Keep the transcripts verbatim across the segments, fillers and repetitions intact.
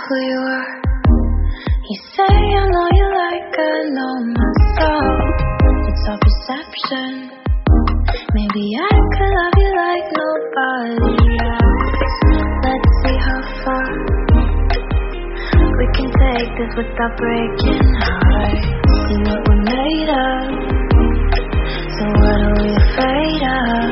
who you are. You say I know you like I know myself. It's all perception. Maybe I could love you like nobody else. Let's see how far we can take this without breaking hearts. See what we're made of. So what are we afraid of?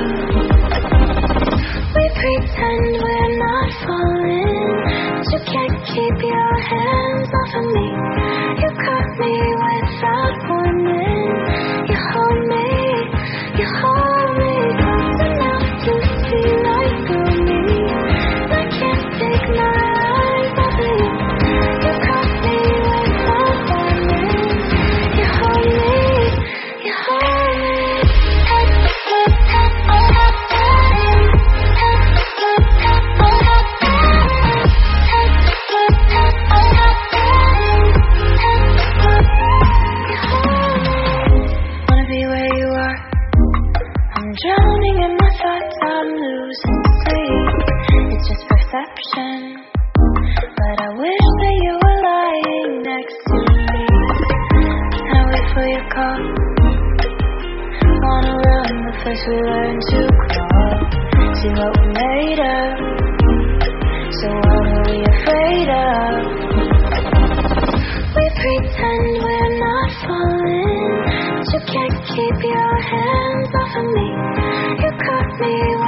We pretend we're not falling, but you can't keep your hands off of me. You caught me without warning. You hold me, you hold me close enough to see right through me. I can't take my eyes off of you. You caught me without warning. You hold me, you hold me. Drowning in my thoughts, I'm losing sleep. It's just perception, but I wish that you were lying next to me. I wait for your call. Wanna run, but first we learn to crawl. See what we're made of. So what are we afraid of? We pretend we're not falling, but you can't keep your hands off of me. You caught me